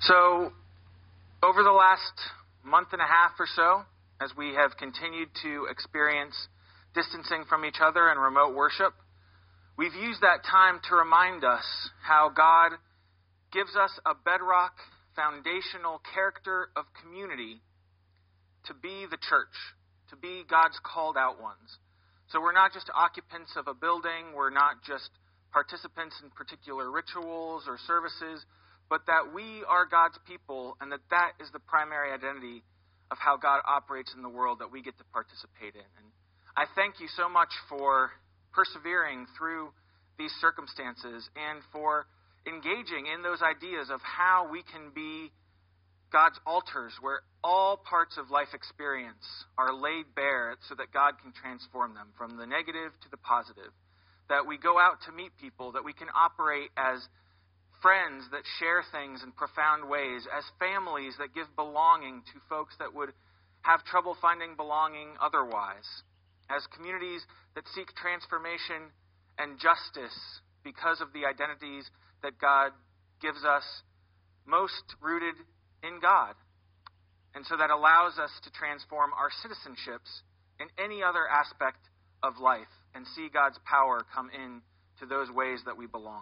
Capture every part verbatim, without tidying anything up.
So, over the last month and a half or so, as we have continued to experience distancing from each other and remote worship, we've used that time to remind us how God gives us a bedrock, foundational character of community to be the church, to be God's called out ones. So we're not just occupants of a building, we're not just participants in particular rituals or services, but that we are God's people and that that is the primary identity of how God operates in the world that we get to participate in. And I thank you so much for persevering through these circumstances and for engaging in those ideas of how we can be God's altars where all parts of life experience are laid bare so that God can transform them from the negative to the positive. That we go out to meet people, that we can operate as friends that share things in profound ways, as families that give belonging to folks that would have trouble finding belonging otherwise, as communities that seek transformation and justice because of the identities that God gives us most rooted in God. And so that allows us to transform our citizenships in any other aspect of life and see God's power come in to those ways that we belong.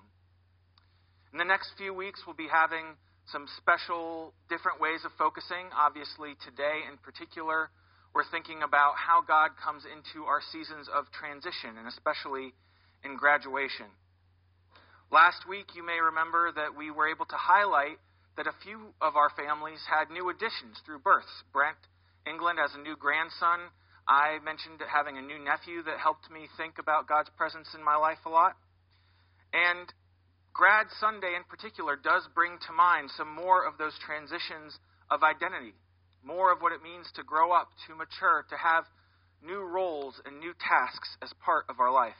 In the next few weeks, we'll be having some special, different ways of focusing. Obviously, today in particular, we're thinking about how God comes into our seasons of transition, and especially in graduation. Last week, you may remember that we were able to highlight that a few of our families had new additions through births. Brent England has a new grandson. I mentioned having a new nephew that helped me think about God's presence in my life a lot. And Grad Sunday in particular does bring to mind some more of those transitions of identity, more of what it means to grow up, to mature, to have new roles and new tasks as part of our life.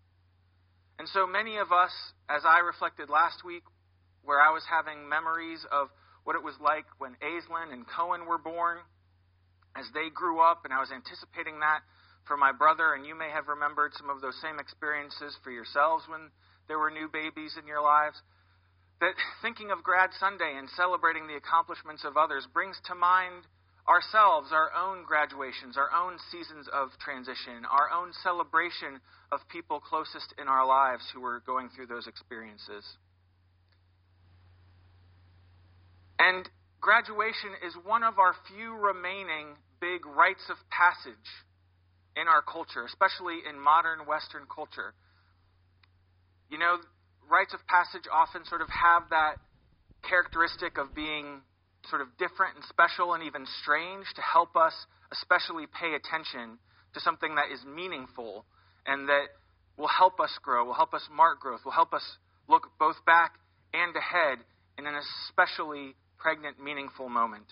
And so many of us, as I reflected last week, where I was having memories of what it was like when Aislinn and Cohen were born, as they grew up, and I was anticipating that for my brother, and you may have remembered some of those same experiences for yourselves when there were new babies in your lives, that thinking of Grad Sunday and celebrating the accomplishments of others brings to mind ourselves, our own graduations, our own seasons of transition, our own celebration of people closest in our lives who were going through those experiences. And graduation is one of our few remaining big rites of passage in our culture, especially in modern Western culture. You know, rites of passage often sort of have that characteristic of being sort of different and special and even strange to help us especially pay attention to something that is meaningful and that will help us grow, will help us mark growth, will help us look both back and ahead in an especially pregnant, meaningful moment.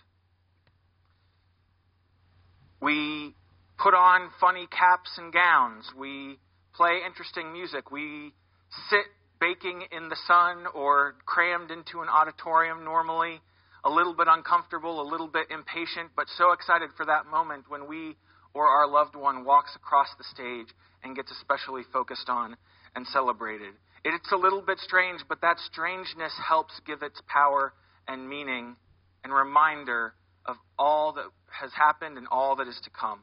We put on funny caps and gowns. We play interesting music. We sit baking in the sun or crammed into an auditorium normally, a little bit uncomfortable, a little bit impatient, but so excited for that moment when we or our loved one walks across the stage and gets especially focused on and celebrated. It's a little bit strange, but that strangeness helps give its power and meaning and reminder of all that has happened and all that is to come.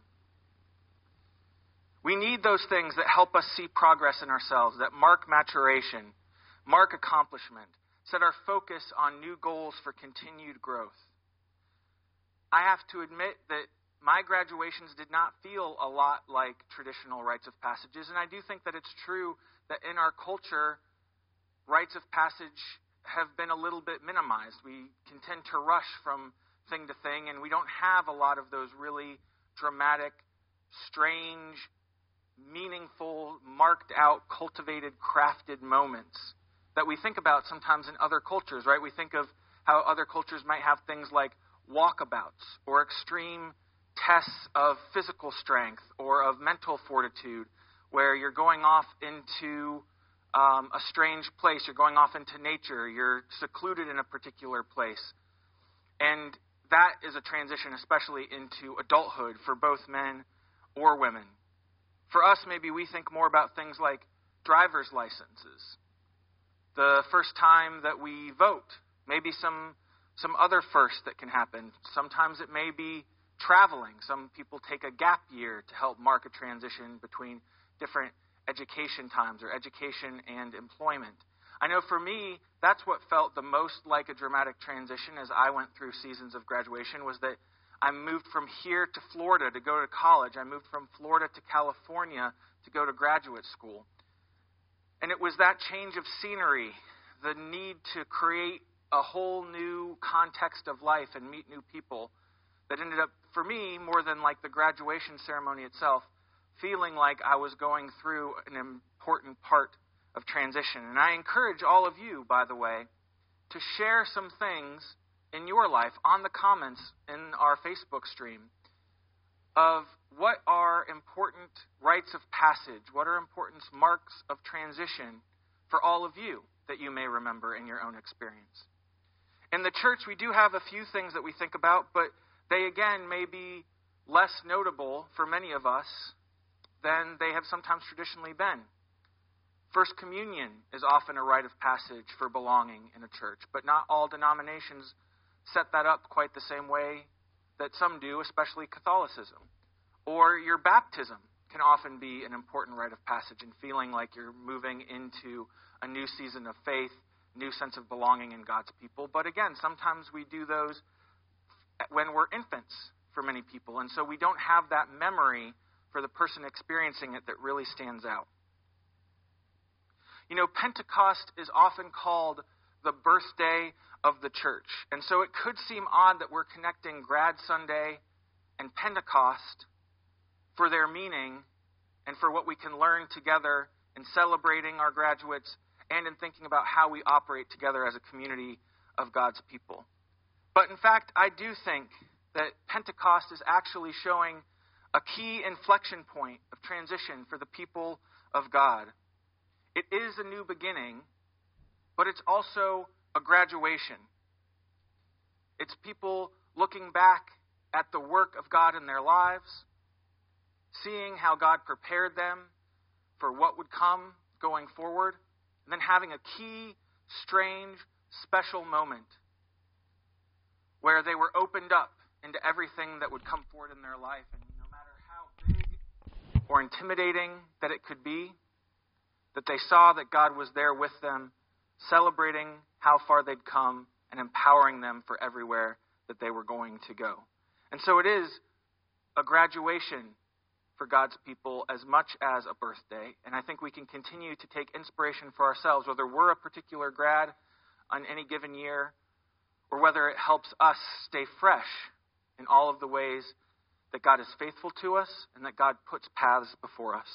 We need those things that help us see progress in ourselves, that mark maturation, mark accomplishment, set our focus on new goals for continued growth. I have to admit that my graduations did not feel a lot like traditional rites of passages, and I do think that it's true that in our culture, rites of passage have been a little bit minimized. We can tend to rush from thing to thing, and we don't have a lot of those really dramatic, strange, meaningful, marked out, cultivated, crafted moments that we think about sometimes in other cultures, right? We think of how other cultures might have things like walkabouts or extreme tests of physical strength or of mental fortitude where you're going off into um, a strange place, you're going off into nature, you're secluded in a particular place. And that is a transition especially into adulthood for both men or women. For us, maybe we think more about things like driver's licenses, the first time that we vote, maybe some some other firsts that can happen. Sometimes it may be traveling. Some people take a gap year to help mark a transition between different education times or education and employment. I know for me, that's what felt the most like a dramatic transition as I went through seasons of graduation, was that I moved from here to Florida to go to college. I moved from Florida to California to go to graduate school. And it was that change of scenery, the need to create a whole new context of life and meet new people, that ended up, for me, more than like the graduation ceremony itself, feeling like I was going through an important part of transition. And I encourage all of you, by the way, to share some things in your life on the comments in our Facebook stream of what are important rites of passage, what are important marks of transition for all of you that you may remember in your own experience. In the church, we do have a few things that we think about, but they, again, may be less notable for many of us than they have sometimes traditionally been. First Communion is often a rite of passage for belonging in a church, but not all denominations set that up quite the same way that some do, especially Catholicism. Or your baptism can often be an important rite of passage and feeling like you're moving into a new season of faith, new sense of belonging in God's people. But again, sometimes we do those when we're infants for many people, and so we don't have that memory for the person experiencing it that really stands out. You know, Pentecost is often called the birthday of the church. And so it could seem odd that we're connecting Grad Sunday and Pentecost for their meaning and for what we can learn together in celebrating our graduates and in thinking about how we operate together as a community of God's people. But in fact, I do think that Pentecost is actually showing a key inflection point of transition for the people of God. It is a new beginning, but it's also a graduation. It's people looking back at the work of God in their lives, seeing how God prepared them for what would come going forward, and then having a key, strange, special moment where they were opened up into everything that would come forward in their life. And no matter how big or intimidating that it could be, that they saw that God was there with them, celebrating how far they'd come and empowering them for everywhere that they were going to go. And so it is a graduation for God's people as much as a birthday. And I think we can continue to take inspiration for ourselves, whether we're a particular grad on any given year, or whether it helps us stay fresh in all of the ways that God is faithful to us and that God puts paths before us.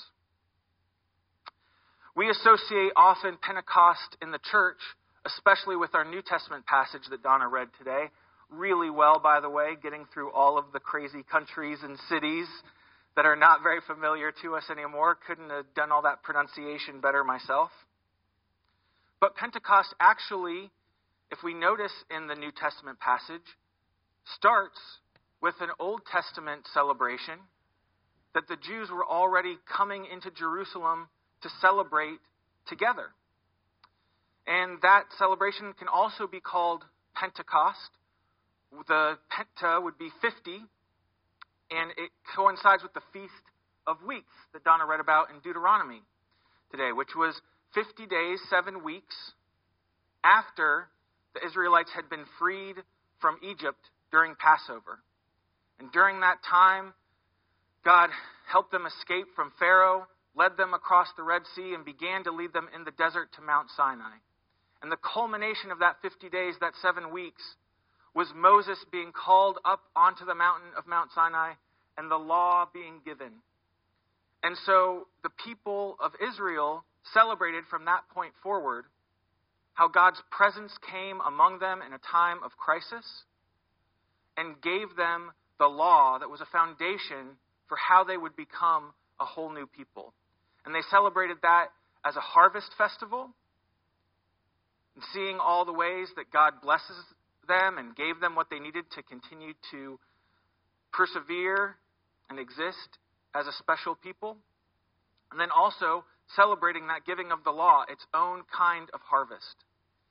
We associate often Pentecost in the church, especially with our New Testament passage that Donna read today, really well, by the way, getting through all of the crazy countries and cities that are not very familiar to us anymore. Couldn't have done all that pronunciation better myself. But Pentecost actually, if we notice in the New Testament passage, starts with an Old Testament celebration that the Jews were already coming into Jerusalem to celebrate together. And that celebration can also be called Pentecost. The Penta would be fifty, and it coincides with the Feast of Weeks that Donna read about in Deuteronomy today, which was fifty days, seven weeks after the Israelites had been freed from Egypt during Passover. And during that time, God helped them escape from Pharaoh, led them across the Red Sea, and began to lead them in the desert to Mount Sinai. And the culmination of that fifty days, that seven weeks, was Moses being called up onto the mountain of Mount Sinai and the law being given. And so the people of Israel celebrated from that point forward how God's presence came among them in a time of crisis and gave them the law that was a foundation for how they would become a whole new people. And they celebrated that as a harvest festival, and seeing all the ways that God blesses them and gave them what they needed to continue to persevere and exist as a special people. And then also celebrating that giving of the law, its own kind of harvest.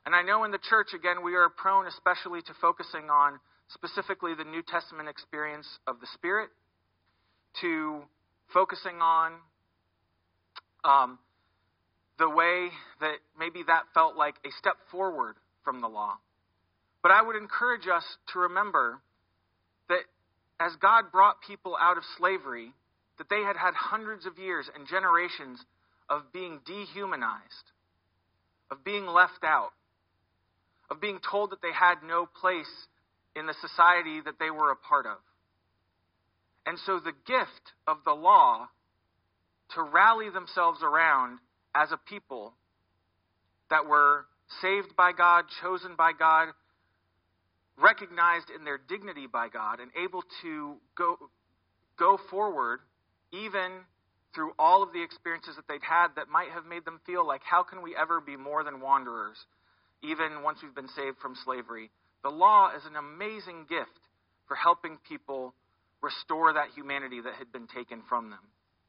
And I know in the church, again, we are prone especially to focusing on specifically the New Testament experience of the Spirit, to focusing on um, the way that maybe that felt like a step forward from the law. But I would encourage us to remember that as God brought people out of slavery, that they had had hundreds of years and generations of being dehumanized, of being left out, of being told that they had no place in the society that they were a part of. And so the gift of the law to rally themselves around as a people that were saved by God, chosen by God, recognized in their dignity by God, and able to go, go forward even through all of the experiences that they'd had that might have made them feel like, how can we ever be more than wanderers, even once we've been saved from slavery? The law is an amazing gift for helping people restore that humanity that had been taken from them.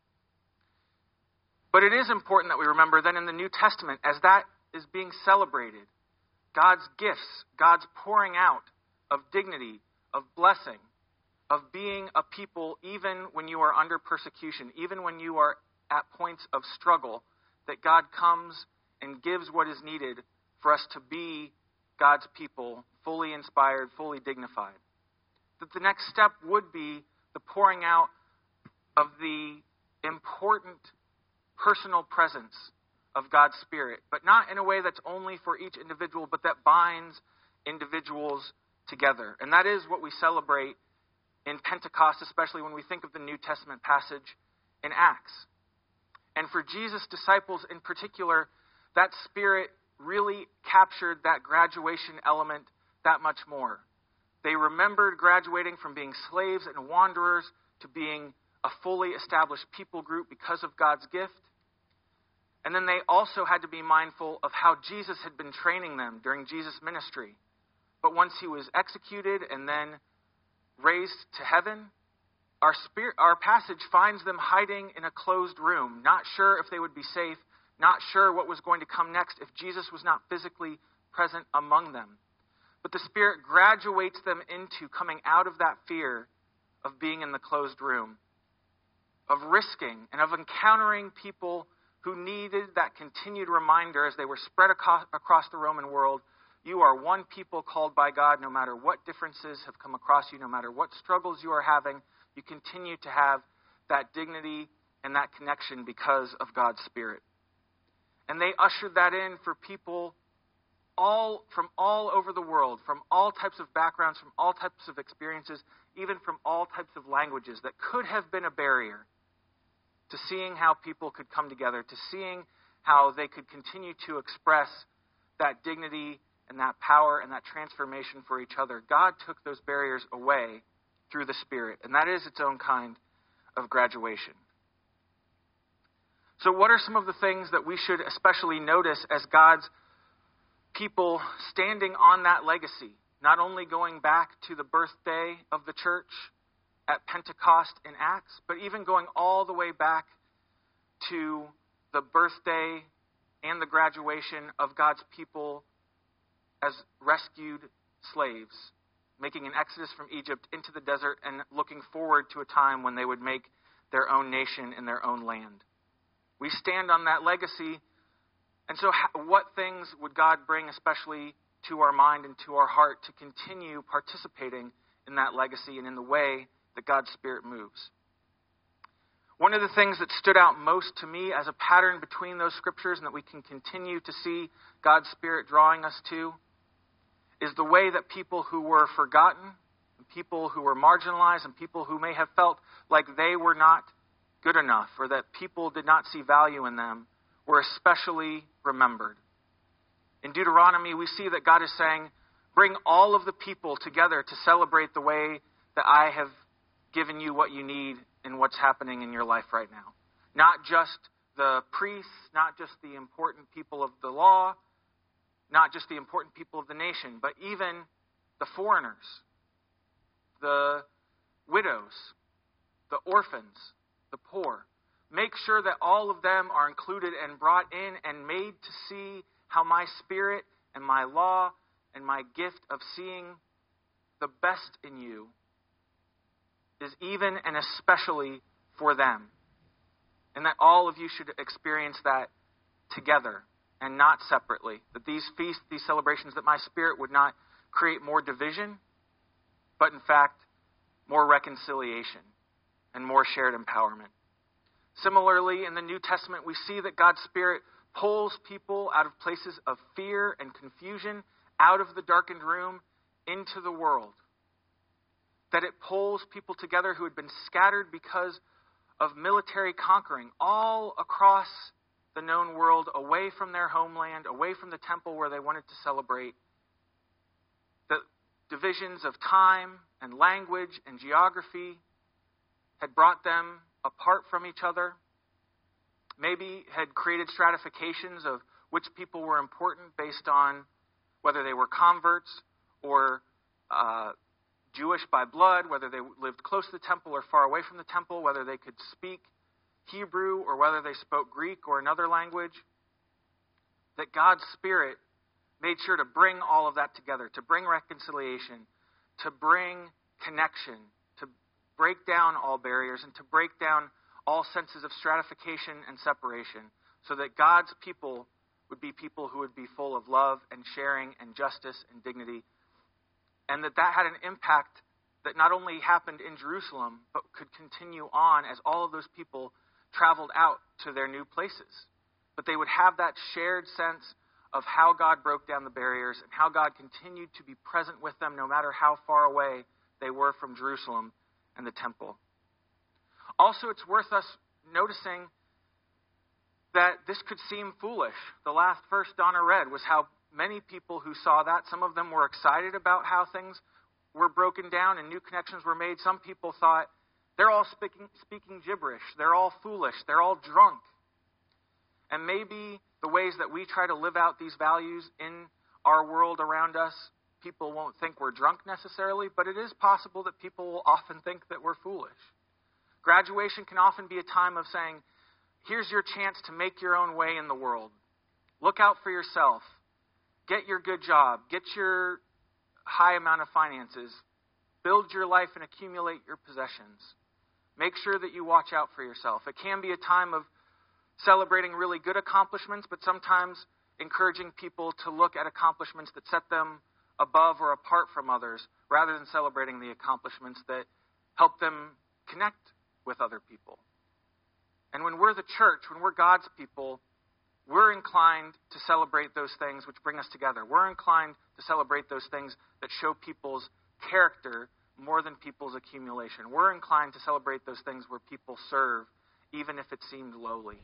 But it is important that we remember that in the New Testament, as that is being celebrated, God's gifts, God's pouring out of dignity, of blessing, of being a people even when you are under persecution, even when you are at points of struggle, that God comes and gives what is needed for us to be God's people, fully inspired, fully dignified. That the next step would be the pouring out of the important personal presence of God's Spirit, but not in a way that's only for each individual, but that binds individuals together. And that is what we celebrate in Pentecost, especially when we think of the New Testament passage in Acts. And for Jesus' disciples in particular, that Spirit really captured that graduation element that much more. They remembered graduating from being slaves and wanderers to being a fully established people group because of God's gift. And then they also had to be mindful of how Jesus had been training them during Jesus' ministry. But once he was executed and then raised to heaven, our spirit, our passage finds them hiding in a closed room, not sure if they would be safe, not sure what was going to come next if Jesus was not physically present among them. But the Spirit graduates them into coming out of that fear of being in the closed room, of risking and of encountering people who needed that continued reminder as they were spread across the Roman world. You are one people called by God, no matter what differences have come across you, no matter what struggles you are having, you continue to have that dignity and that connection because of God's Spirit. And they ushered that in for people all from all over the world, from all types of backgrounds, from all types of experiences, even from all types of languages that could have been a barrier to seeing how people could come together, to seeing how they could continue to express that dignity and that power and that transformation for each other. God took those barriers away through the Spirit, and that is its own kind of graduation. So what are some of the things that we should especially notice as God's people standing on that legacy, not only going back to the birthday of the church at Pentecost in Acts, but even going all the way back to the birthday and the graduation of God's people as rescued slaves, making an exodus from Egypt into the desert and looking forward to a time when they would make their own nation in their own land. We stand on that legacy. And so what things would God bring especially to our mind and to our heart to continue participating in that legacy and in the way that God's Spirit moves? One of the things that stood out most to me as a pattern between those scriptures and that we can continue to see God's Spirit drawing us to is the way that people who were forgotten, people who were marginalized, and people who may have felt like they were not good enough or that people did not see value in them were especially remembered. In Deuteronomy, we see that God is saying, bring all of the people together to celebrate the way that I have given you what you need in what's happening in your life right now. Not just the priests, not just the important people of the law, not just the important people of the nation, but even the foreigners, the widows, the orphans, the poor. Make sure that all of them are included and brought in and made to see how my Spirit and my law and my gift of seeing the best in you is even and especially for them. And that all of you should experience that together and not separately. That these feasts, these celebrations, that my Spirit would not create more division, but in fact, more reconciliation and more shared empowerment. Similarly, in the New Testament, we see that God's Spirit pulls people out of places of fear and confusion, out of the darkened room, into the world. That it pulls people together who had been scattered because of military conquering all across the known world, away from their homeland, away from the temple where they wanted to celebrate. The divisions of time and language and geography had brought them apart from each other, maybe had created stratifications of which people were important based on whether they were converts or uh, Jewish by blood, whether they lived close to the temple or far away from the temple, whether they could speak Hebrew or whether they spoke Greek or another language. That God's Spirit made sure to bring all of that together, to bring reconciliation, to bring connection, to break down all barriers, and to break down all senses of stratification and separation, so that God's people would be people who would be full of love and sharing and justice and dignity. And that that had an impact that not only happened in Jerusalem, but could continue on as all of those people traveled out to their new places. But they would have that shared sense of how God broke down the barriers and how God continued to be present with them no matter how far away they were from Jerusalem and the temple. Also, it's worth us noticing that this could seem foolish. The last verse Donna read was how many people who saw that, some of them were excited about how things were broken down and new connections were made. Some people thought, they're all speaking, speaking gibberish. They're all foolish. They're all drunk. And maybe the ways that we try to live out these values in our world around us, people won't think we're drunk necessarily, but it is possible that people will often think that we're foolish. Graduation can often be a time of saying, here's your chance to make your own way in the world. Look out for yourself. Get your good job. Get your high amount of finances. Build your life and accumulate your possessions. Make sure that you watch out for yourself. It can be a time of celebrating really good accomplishments, but sometimes encouraging people to look at accomplishments that set them above or apart from others, rather than celebrating the accomplishments that help them connect with other people. And when we're the church, when we're God's people, we're inclined to celebrate those things which bring us together. We're inclined to celebrate those things that show people's character more than people's accumulation. We're inclined to celebrate those things where people serve, even if it seemed lowly.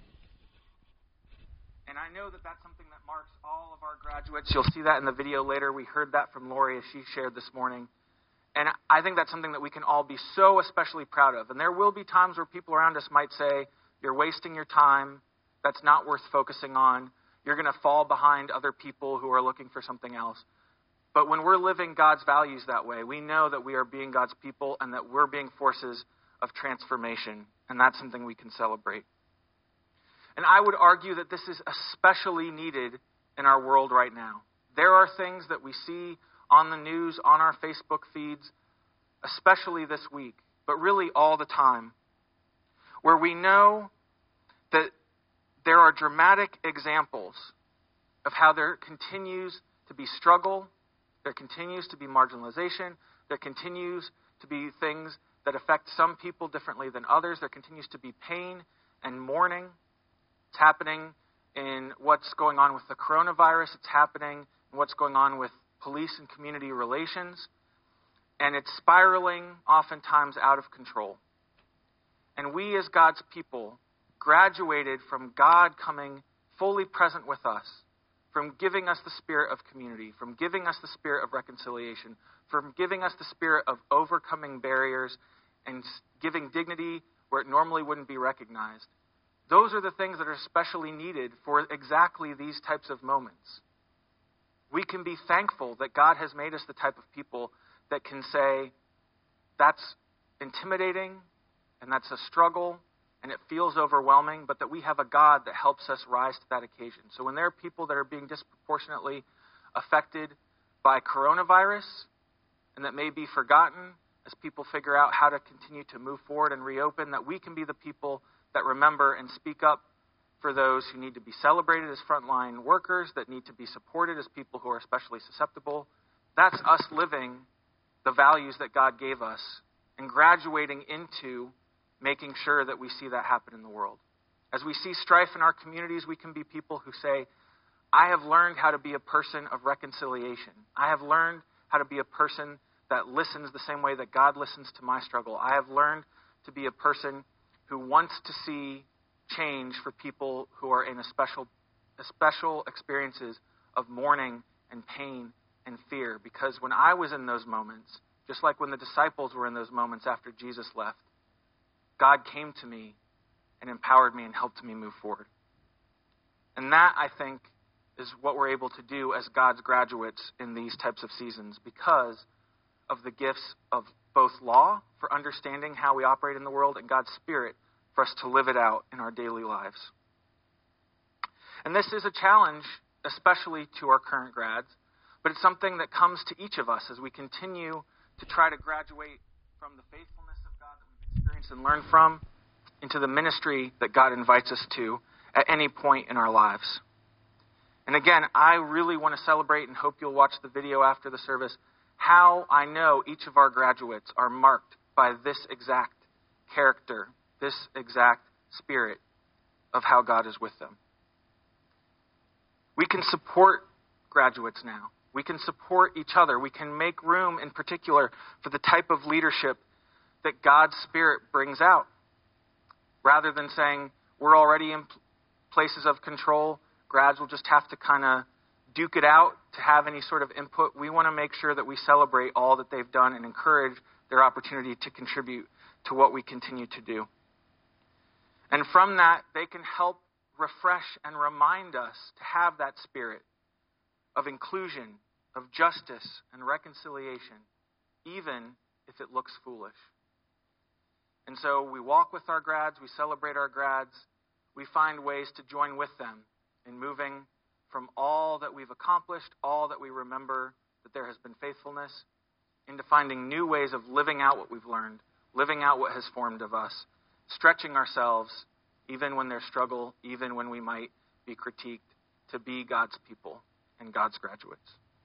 And I know that that's something that marks all of our graduates. You'll see that in the video later. We heard that from Lori as she shared this morning. And I think that's something that we can all be so especially proud of. And there will be times where people around us might say, you're wasting your time. That's not worth focusing on. You're going to fall behind other people who are looking for something else. But when we're living God's values that way, we know that we are being God's people and that we're being forces of transformation. And that's something we can celebrate. And I would argue that this is especially needed in our world right now. There are things that we see on the news, on our Facebook feeds, especially this week, but really all the time, where we know that there are dramatic examples of how there continues to be struggle, there continues to be marginalization, there continues to be things that affect some people differently than others, there continues to be pain and mourning. It's happening in what's going on with the coronavirus, it's happening in what's going on with police and community relations, and it's spiraling oftentimes out of control. And we as God's people graduated from God coming fully present with us, from giving us the spirit of community, from giving us the spirit of reconciliation, from giving us the spirit of overcoming barriers and giving dignity where it normally wouldn't be recognized. Those are the things that are especially needed for exactly these types of moments. We can be thankful that God has made us the type of people that can say, that's intimidating, and that's a struggle, and it feels overwhelming, but that we have a God that helps us rise to that occasion. So when there are people that are being disproportionately affected by coronavirus and that may be forgotten as people figure out how to continue to move forward and reopen, that we can be the people that remember and speak up for those who need to be celebrated as frontline workers, that need to be supported as people who are especially susceptible. That's us living the values that God gave us and graduating into making sure that we see that happen in the world. As we see strife in our communities, we can be people who say, I have learned how to be a person of reconciliation. I have learned how to be a person that listens the same way that God listens to my struggle. I have learned to be a person who wants to see change for people who are in a special, a special experiences of mourning and pain and fear. Because when I was in those moments, just like when the disciples were in those moments after Jesus left, God came to me and empowered me and helped me move forward. And that, I think, is what we're able to do as God's graduates in these types of seasons because of the gifts of both law for understanding how we operate in the world and God's Spirit for us to live it out in our daily lives. And this is a challenge, especially to our current grads, but it's something that comes to each of us as we continue to try to graduate from the faithfulness of God that we've experienced and learned from into the ministry that God invites us to at any point in our lives. And again, I really want to celebrate and hope you'll watch the video after the service, how I know each of our graduates are marked by this exact character, this exact spirit of how God is with them. We can support graduates now. We can support each other. We can make room in particular for the type of leadership that God's Spirit brings out. Rather than saying we're already in places of control, grads will just have to kind of duke it out to have any sort of input. We want to make sure that we celebrate all that they've done and encourage their opportunity to contribute to what we continue to do. And from that, they can help refresh and remind us to have that spirit of inclusion, of justice and reconciliation, even if it looks foolish. And so we walk with our grads, we celebrate our grads, we find ways to join with them in moving from all that we've accomplished, all that we remember that there has been faithfulness, into finding new ways of living out what we've learned, living out what has formed of us, stretching ourselves, even when there's struggle, even when we might be critiqued, to be God's people and God's graduates.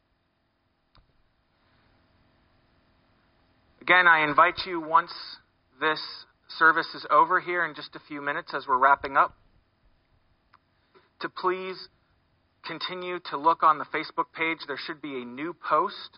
Again, I invite you, once this service is over here in just a few minutes as we're wrapping up, to please continue to look on the Facebook page. There should be a new post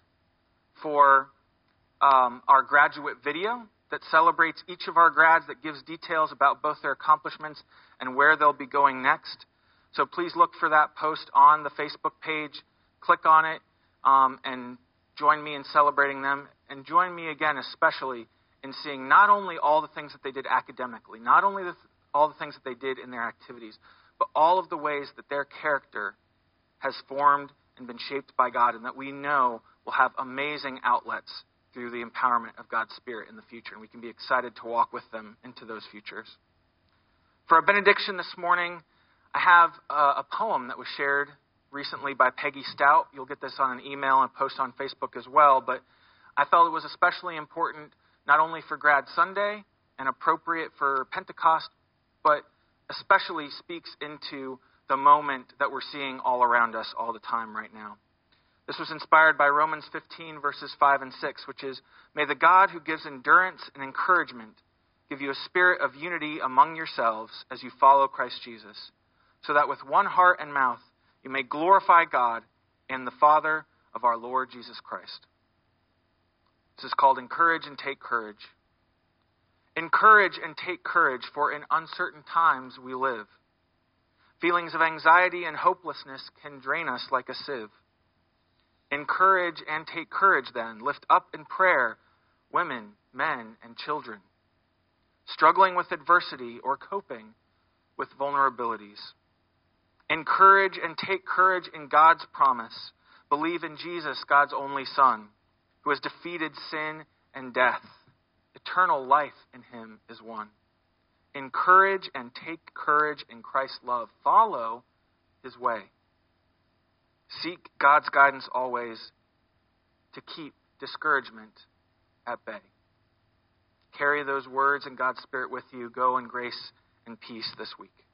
for um, our graduate video that celebrates each of our grads, that gives details about both their accomplishments and where they'll be going next. So please look for that post on the Facebook page. Click on it um, and join me in celebrating them. And join me again, especially in seeing not only all the things that they did academically, not only the, all the things that they did in their activities, but all of the ways that their character has formed and been shaped by God, and that we know will have amazing outlets through the empowerment of God's Spirit in the future. And we can be excited to walk with them into those futures. For our benediction this morning, I have a, a poem that was shared recently by Peggy Stout. You'll get this on an email and post on Facebook as well, but I felt it was especially important not only for Grad Sunday and appropriate for Pentecost, but especially speaks into the moment that we're seeing all around us all the time right now. This was inspired by Romans fifteen, verses five and six, which is, "May the God who gives endurance and encouragement give you a spirit of unity among yourselves as you follow Christ Jesus, so that with one heart and mouth you may glorify God and the Father of our Lord Jesus Christ." This is called Encourage and Take Courage. Encourage and take courage, for in uncertain times we live. Feelings of anxiety and hopelessness can drain us like a sieve. Encourage and take courage then. Lift up in prayer women, men, and children, struggling with adversity or coping with vulnerabilities. Encourage and take courage in God's promise. Believe in Jesus, God's only Son, who has defeated sin and death. Eternal life in him is won. Encourage and take courage in Christ's love. Follow his way. Seek God's guidance always to keep discouragement at bay. Carry those words and God's Spirit with you. Go in grace and peace this week.